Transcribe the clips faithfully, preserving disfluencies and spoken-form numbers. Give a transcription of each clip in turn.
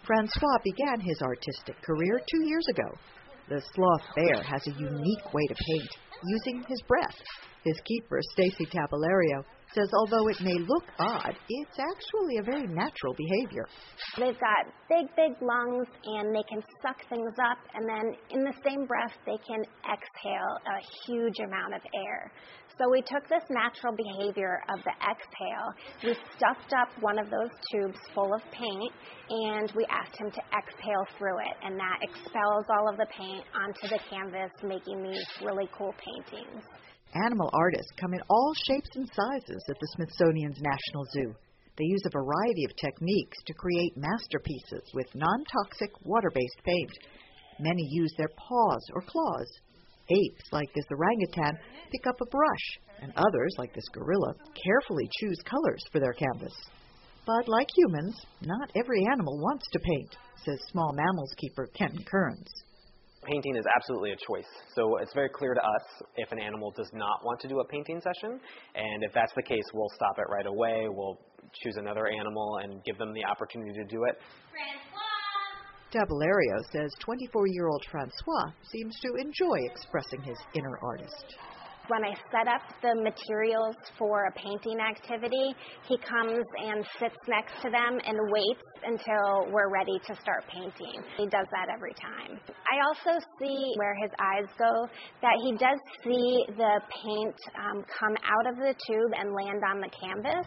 Francois began his artistic career two years ago. The sloth bear has a unique way to paint, using his breath. His keeper, Stacy Tabellario, says although it may look odd, it's actually a very natural behavior. They've got big, big lungs, and they can suck things up, and then in the same breath, they can exhale a huge amount of air. So we took this natural behavior of the exhale, we stuffed up one of those tubes full of paint, and we asked him to exhale through it, and that expels all of the paint onto the canvas, making these really cool paintings. Animal artists come in all shapes and sizes at the Smithsonian's National Zoo. They use a variety of techniques to create masterpieces with non-toxic, water-based paint. Many use their paws or claws. Apes, like this orangutan, pick up a brush, and others, like this gorilla, carefully choose colors for their canvas. But like humans, not every animal wants to paint, says small mammals keeper Kenton Kearns. Painting is absolutely a choice. So it's very clear to us if an animal does not want to do a painting session, and if that's the case, we'll stop it right away. We'll choose another animal and give them the opportunity to do it. Tabellario says twenty-four-year-old Francois seems to enjoy expressing his inner artist. When I set up the materials for a painting activity, he comes and sits next to them and waits until we're ready to start painting. He does that every time. I also see where his eyes go, that he does see the paint um, come out of the tube and land on the canvas.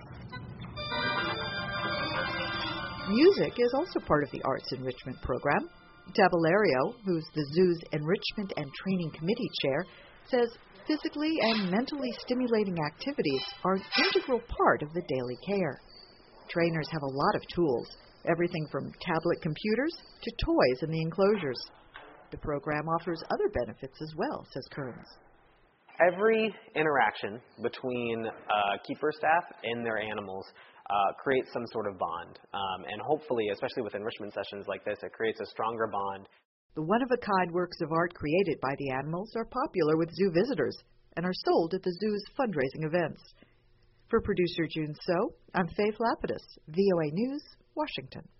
Music is also part of the Arts Enrichment program. Tabellario, who's the zoo's Enrichment and Training Committee chair, says physically and mentally stimulating activities are an integral part of the daily care. Trainers have a lot of tools, everything from tablet computers to toys in the enclosures. The program offers other benefits as well, says Kearns. Every interaction between uh, keeper staff and their animals uh, creates some sort of bond. Um, and hopefully, especially with enrichment sessions like this, it creates a stronger bond. The one-of-a-kind works of art created by the animals are popular with zoo visitors and are sold at the zoo's fundraising events. For producer June So, I'm Faith Lapidus, V O A News, Washington.